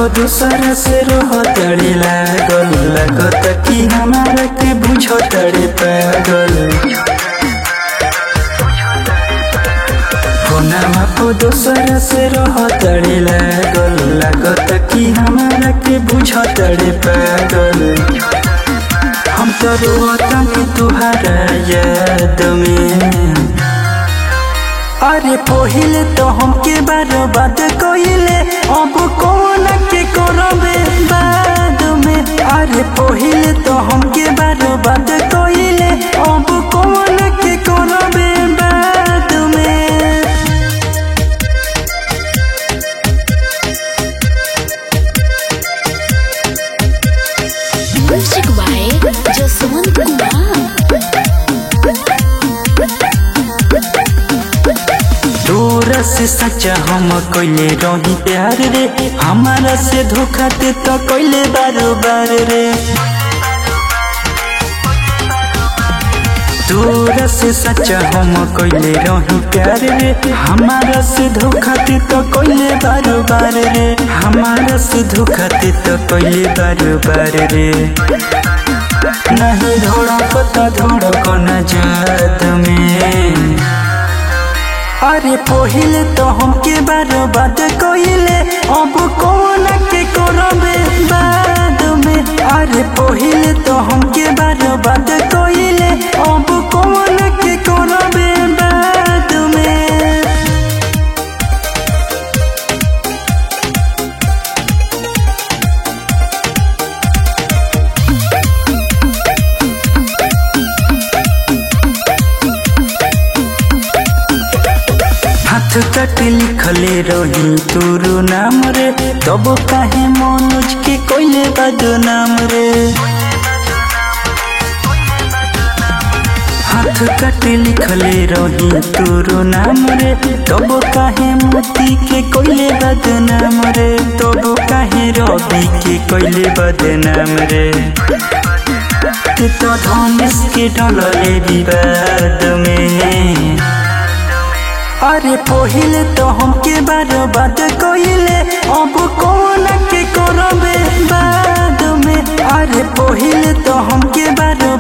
दूसरा से रोहतड़ी लागल, लागत कि हमारा के बुझतड़ी पागल। फोनमा को दूसरा से रोहतड़ी लागल, लागत कि हमारा के बुझतड़ी पागल। हम तो रोतनी तुहरा याद में, अरे पहिले तो हमके बर्बाद कइले, अब कौन के करबे बाद में। अरे पहिले तो हमके बर्बाद कइले, अब कौन के करबे बाद में। Music by Jaswant Kumar. तोरा से सच्चा हम कइले रही प्यार रे, हमारा से धोखा दे तो कइले बार रे। तोरा से सच्चा हम कइले रही प्यार रे, हमारा से धोखा दे तो कइले बार रे। हमारा से धोखा दे तो कइले बार रे। नहीं धड़कता धड़कन जात में, अरे पहिले तो हमके बर्बाद कइले, अब कौन के करबे बाद में। अरे पहिले तो हमके बर्बाद कइले, अब कौन के करबे बाद में। हाथ तक लिखले रही तोरो नाम रे, तब काहे मनोज के कोइले बदनाम रे। हाथ तक लिखले रही तोरो नाम रे, तब काहे मोती के कोइले बदनाम रे। तब काहे रवि के कोइले बदनाम रे। तो धनुष के डलले विवाद में, अरे पहिले तो हमके बर्बाद कइले, अब कौन के करबे बाद में। अरे पहिले तो हमके